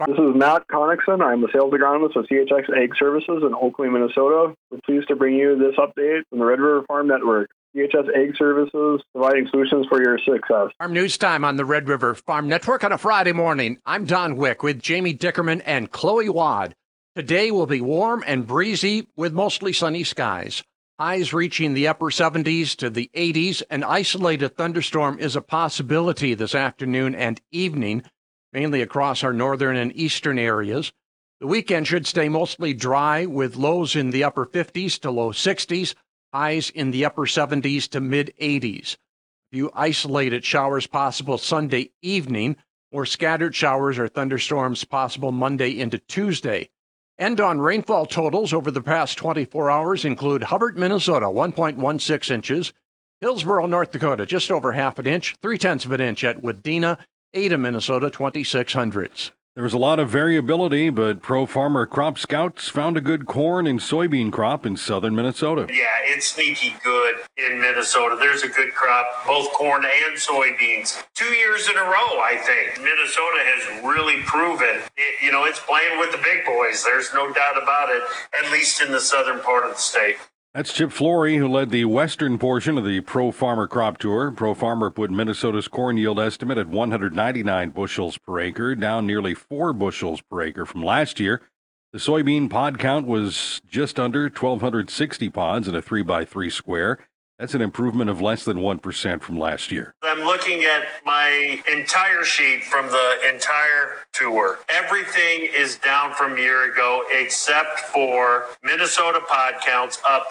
This is Matt Connickson. I'm the sales agronomist with CHX Ag Services in Oakley, Minnesota. We're pleased to bring you this update from the Red River Farm Network. CHS Ag Services, providing solutions for your success. Farm News Time on the Red River Farm Network on a Friday morning. I'm Don Wick with Jamie Dickerman and Chloe Wad. Today will be warm and breezy with mostly sunny skies. Highs reaching the upper 70s to the 80s. An isolated thunderstorm is a possibility this afternoon and evening, mainly across our northern and eastern areas. The weekend should stay mostly dry with lows in the upper 50s to low 60s, highs in the upper 70s to mid 80s. A few isolated showers possible Sunday evening, or scattered showers or thunderstorms possible Monday into Tuesday. And on rainfall totals over the past 24 hours include Hubbard, Minnesota, 1.16 inches, Hillsboro, North Dakota, just over half an inch, 0.3 of an inch at Wadena, Ada, Minnesota, 2,600. There was a lot of variability, but Pro Farmer Crop Scouts found a good corn and soybean crop in southern Minnesota. Yeah, it's sneaky good in Minnesota. There's a good crop, both corn and soybeans. 2 years in a row, I think. Minnesota has really proven, it's playing with the big boys. There's no doubt about it, at least in the southern part of the state. That's Chip Flory, who led the western portion of the Pro Farmer Crop Tour. Pro Farmer put Minnesota's corn yield estimate at 199 bushels per acre, down nearly 4 bushels per acre from last year. The soybean pod count was just under 1,260 pods in a 3x3 square. That's an improvement of less than 1% from last year. I'm looking at my entire sheet from the entire tour. Everything is down from a year ago except for Minnesota pod counts up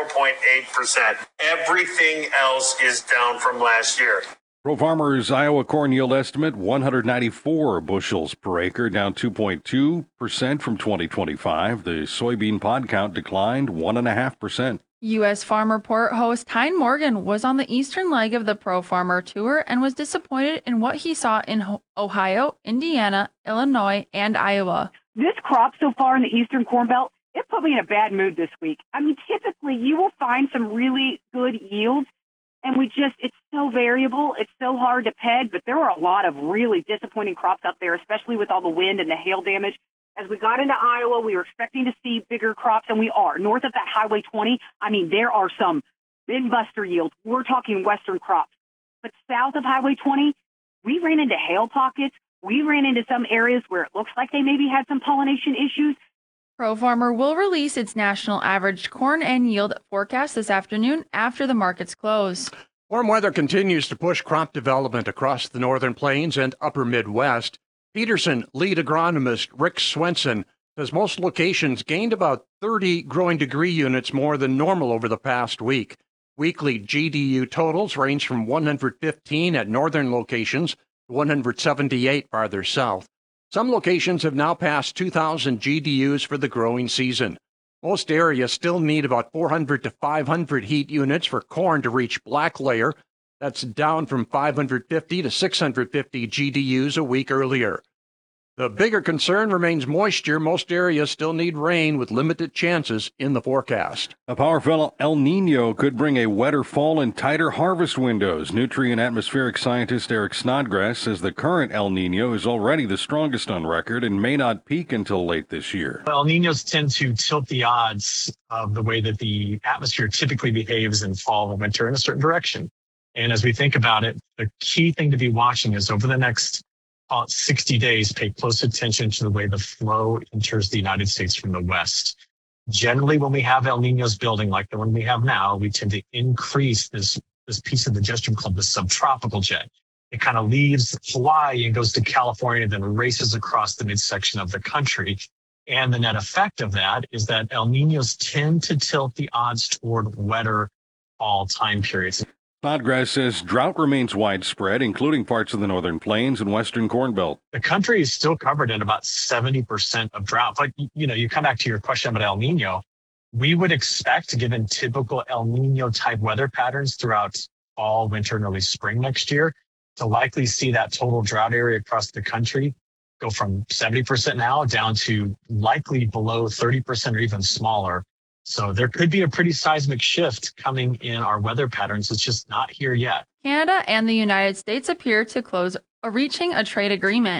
0.8%. Everything else is down from last year. Pro Farmer's Iowa corn yield estimate, 194 bushels per acre, down 2.2% from 2025. The soybean pod count declined 1.5%. U.S. Farm Report host Tyne Morgan was on the eastern leg of the Pro Farmer Tour and was disappointed in what he saw in Ohio, Indiana, Illinois, and Iowa. This crop so far in the Eastern Corn Belt, it put me in a bad mood this week. I mean, typically you will find some really good yields, and it's so variable. It's so hard to peg, but there were a lot of really disappointing crops up there, especially with all the wind and the hail damage. As we got into Iowa, we were expecting to see bigger crops, and we are. North of that Highway 20, there are some bin buster yields. We're talking western crops. But south of Highway 20, we ran into hail pockets. We ran into some areas where it looks like they maybe had some pollination issues. Pro Farmer will release its national average corn and yield forecast this afternoon after the markets close. Warm weather continues to push crop development across the northern plains and upper Midwest. Peterson lead agronomist Rick Swenson says most locations gained about 30 growing degree units more than normal over the past week. Weekly GDU totals range from 115 at northern locations to 178 farther south. Some locations have now passed 2,000 GDUs for the growing season. Most areas still need about 400 to 500 heat units for corn to reach black layer. That's down from 550 to 650 GDUs a week earlier. The bigger concern remains moisture. Most areas still need rain with limited chances in the forecast. A powerful El Nino could bring a wetter fall and tighter harvest windows. Nutrient atmospheric scientist Eric Snodgrass says the current El Nino is already the strongest on record and may not peak until late this year. El Ninos tend to tilt the odds of the way that the atmosphere typically behaves in fall and winter in a certain direction. And as we think about it, the key thing to be watching is over the next 60 days, pay close attention to the way the flow enters the United States from the west. Generally, when we have El Ninos building like the one we have now, we tend to increase this piece of the jet stream called the subtropical jet. It kind of leaves Hawaii and goes to California, then races across the midsection of the country. And the net effect of that is that El Ninos tend to tilt the odds toward wetter fall time periods. Snodgrass says drought remains widespread, including parts of the northern plains and western corn belt. The country is still covered in about 70% of drought. But, you come back to your question about El Nino. We would expect, given typical El Nino type weather patterns throughout fall, winter, and early spring next year, to likely see that total drought area across the country go from 70% now down to likely below 30% or even smaller. So there could be a pretty seismic shift coming in our weather patterns. It's just not here yet. Canada and the United States appear to close reaching a trade agreement.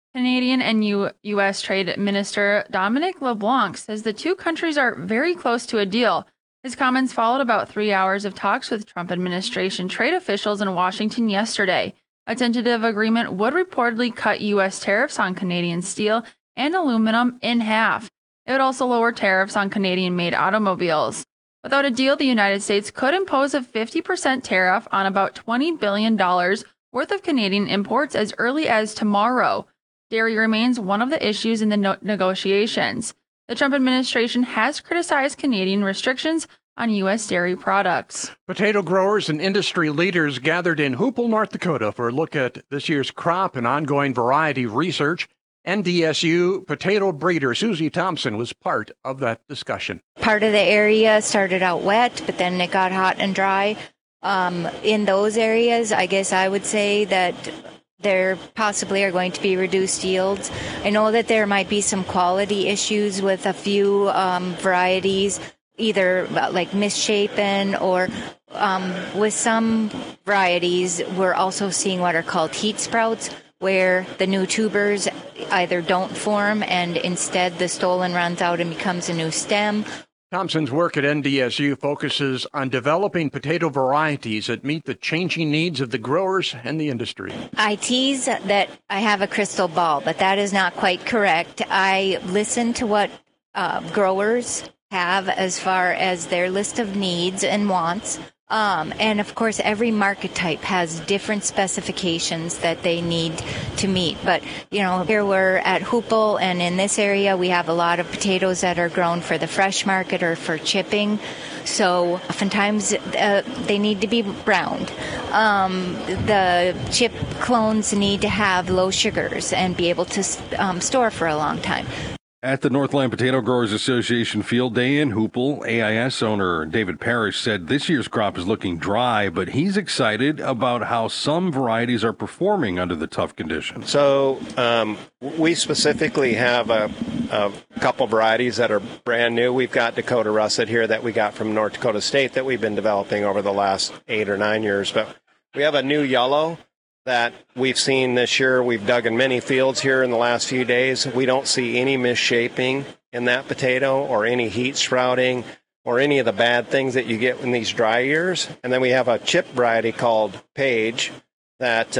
Canadian and U.S. Trade Minister Dominic LeBlanc says the two countries are very close to a deal. His comments followed about 3 hours of talks with Trump administration trade officials in Washington yesterday. A tentative agreement would reportedly cut U.S. tariffs on Canadian steel and aluminum in half. It would also lower tariffs on Canadian-made automobiles. Without a deal, the United States could impose a 50% tariff on about $20 billion worth of Canadian imports as early as tomorrow. Dairy remains one of the issues in the negotiations. The Trump administration has criticized Canadian restrictions on U.S. dairy products. Potato growers and industry leaders gathered in Hoople, North Dakota for a look at this year's crop and ongoing variety research. NDSU potato breeder Susie Thompson was part of that discussion. Part of the area started out wet, but then it got hot and dry. In those areas, I guess I would say that there possibly are going to be reduced yields. I know that there might be some quality issues with a few varieties, either like misshapen or with some varieties, we're also seeing what are called heat sprouts, where the new tubers either don't form and instead the stolon runs out and becomes a new stem. Thompson's work at NDSU focuses on developing potato varieties that meet the changing needs of the growers and the industry. I tease that I have a crystal ball, but that is not quite correct. I listen to what growers have as far as their list of needs and wants. And of course, every market type has different specifications that they need to meet. But, you know, here we're at Hoople, and in this area, we have a lot of potatoes that are grown for the fresh market or for chipping. So oftentimes they need to be browned. The chip clones need to have low sugars and be able to store for a long time. At the Northland Potato Growers Association Field Day in Hoople, AIS owner David Parrish said this year's crop is looking dry, but he's excited about how some varieties are performing under the tough conditions. So we specifically have a couple varieties that are brand new. We've got Dakota Russet here that we got from North Dakota State that we've been developing over the last 8 or 9 years. But we have a new yellow that we've seen this year. We've dug in many fields here in the last few days. We don't see any misshaping in that potato or any heat sprouting or any of the bad things that you get in these dry years. And then we have a chip variety called Page that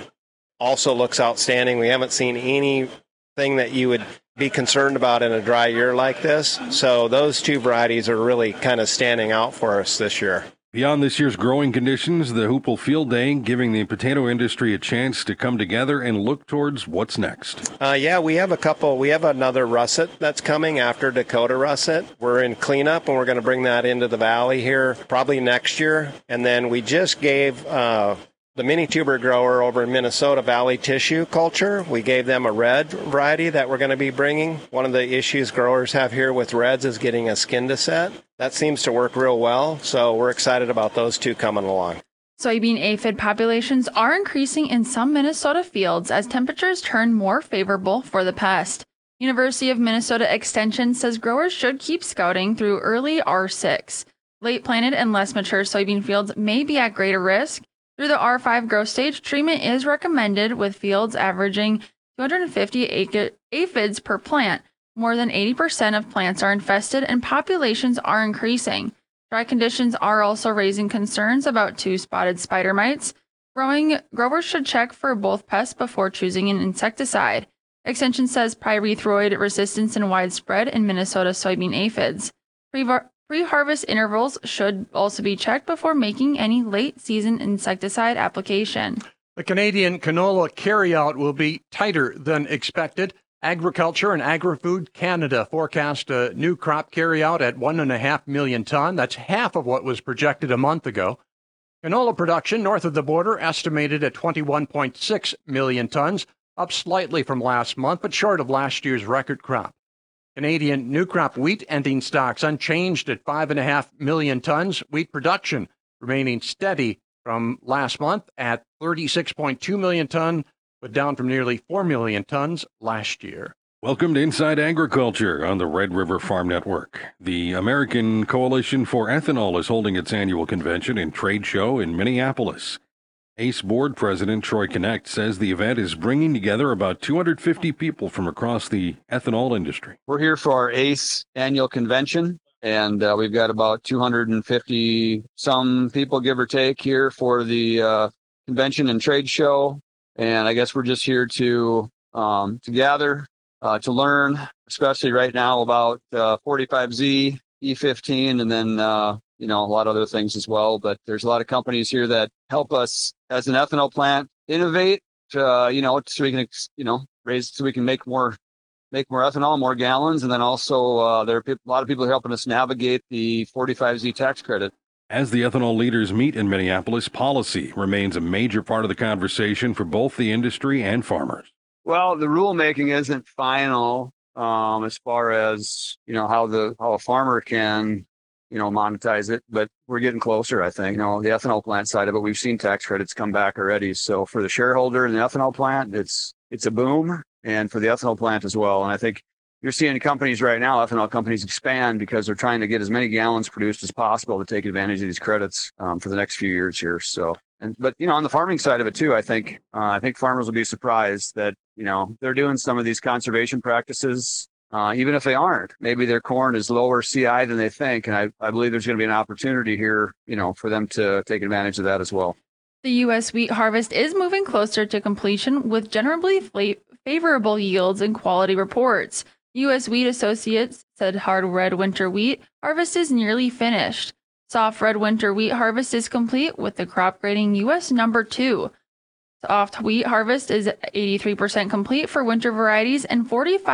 also looks outstanding. We haven't seen anything that you would be concerned about in a dry year like this. So those two varieties are really kind of standing out for us this year. Beyond this year's growing conditions, the Hoople Field Day giving the potato industry a chance to come together and look towards what's next. We have a couple. We have another russet that's coming after Dakota Russet. We're in cleanup, and we're going to bring that into the valley here probably next year. And then we just gave the mini tuber grower over in Minnesota, Valley Tissue Culture. We gave them a red variety that we're going to be bringing. One of the issues growers have here with reds is getting a skin to set. That seems to work real well, so we're excited about those two coming along. Soybean aphid populations are increasing in some Minnesota fields as temperatures turn more favorable for the pest. University of Minnesota Extension says growers should keep scouting through early R6. Late planted and less mature soybean fields may be at greater risk. Through the R5 growth stage, treatment is recommended with fields averaging 250 aphids per plant. More than 80% of plants are infested and populations are increasing. Dry conditions are also raising concerns about two-spotted spider mites. Growers should check for both pests before choosing an insecticide. Extension says pyrethroid resistance is widespread in Minnesota soybean aphids. Pre-harvest intervals should also be checked before making any late-season insecticide application. The Canadian canola carryout will be tighter than expected. Agriculture and Agri-Food Canada forecast a new crop carryout at 1.5 million ton. That's half of what was projected a month ago. Canola production north of the border estimated at 21.6 million tons, up slightly from last month, but short of last year's record crop. Canadian new crop wheat ending stocks unchanged at 5.5 million tons. Wheat production remaining steady from last month at 36.2 million ton, but down from nearly 4 million tons last year. Welcome to Inside Agriculture on the Red River Farm Network. The American Coalition for Ethanol is holding its annual convention and trade show in Minneapolis. ACE Board President Troy Connect says the event is bringing together about 250 people from across the ethanol industry. We're here for our ACE annual convention, and we've got about 250 some people, give or take, here for the convention and trade show. And I guess we're just here to gather, to learn, especially right now about 45Z, E15, and then a lot of other things as well. But there's a lot of companies here that help us as an ethanol plant innovate, so we can, raise, so we can make more ethanol, more gallons. And then also there are a lot of people helping us navigate the 45Z tax credit. As the ethanol leaders meet in Minneapolis, policy remains a major part of the conversation for both the industry and farmers. Well, the rulemaking isn't final as far as, how a farmer can, monetize it, but we're getting closer, I think. The ethanol plant side of it, we've seen tax credits come back already. So for the shareholder in the ethanol plant, it's a boom, and for the ethanol plant as well. And I think you're seeing companies right now, ethanol companies, expand because they're trying to get as many gallons produced as possible to take advantage of these credits for the next few years here. So, but on the farming side of it too, I think farmers will be surprised that they're doing some of these conservation practices, even if they aren't. Maybe their corn is lower CI than they think, and I believe there's going to be an opportunity here, for them to take advantage of that as well. The U.S. wheat harvest is moving closer to completion with generally favorable yields and quality reports. U.S. Wheat Associates said hard red winter wheat harvest is nearly finished. Soft red winter wheat harvest is complete with the crop grading U.S. number 2. Soft wheat harvest is 83% complete for winter varieties and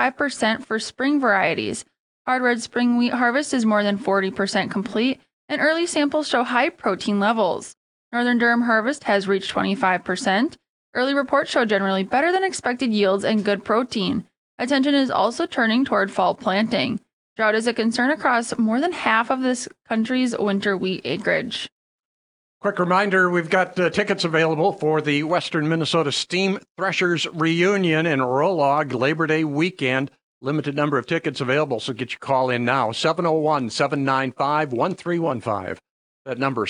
45% for spring varieties. Hard red spring wheat harvest is more than 40% complete, and early samples show high protein levels. Northern Durham harvest has reached 25%. Early reports show generally better than expected yields and good protein. Attention is also turning toward fall planting. Drought is a concern across more than half of this country's winter wheat acreage. Quick reminder, we've got tickets available for the Western Minnesota Steam Threshers Reunion in Rolog Labor Day weekend. Limited number of tickets available, so get your call in now. 701-795-1315. That number,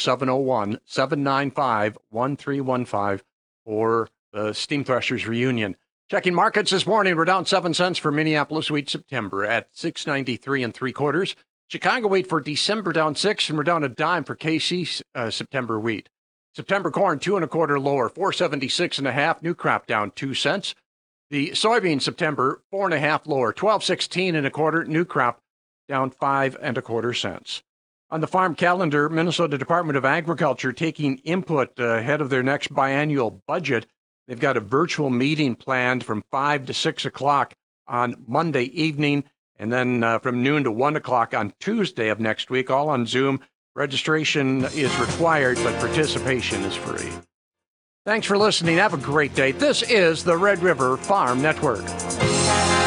701-795-1315 for the Steam Threshers Reunion. Checking markets this morning, we're down 7 cents for Minneapolis wheat September at 693 3/4. Chicago wheat for December down 6, and we're down a dime for KC September wheat. September corn 2 1/4 lower, 476 1/2. New crop down 2 cents. The soybean September 4 1/2 lower, 1216 1/4. New crop down 5 1/4 cents. On the farm calendar, Minnesota Department of Agriculture taking input ahead of their next biannual budget. They've got a virtual meeting planned from 5 to 6 o'clock on Monday evening, and then from noon to 1 o'clock on Tuesday of next week, all on Zoom. Registration is required, but participation is free. Thanks for listening. Have a great day. This is the Red River Farm Network.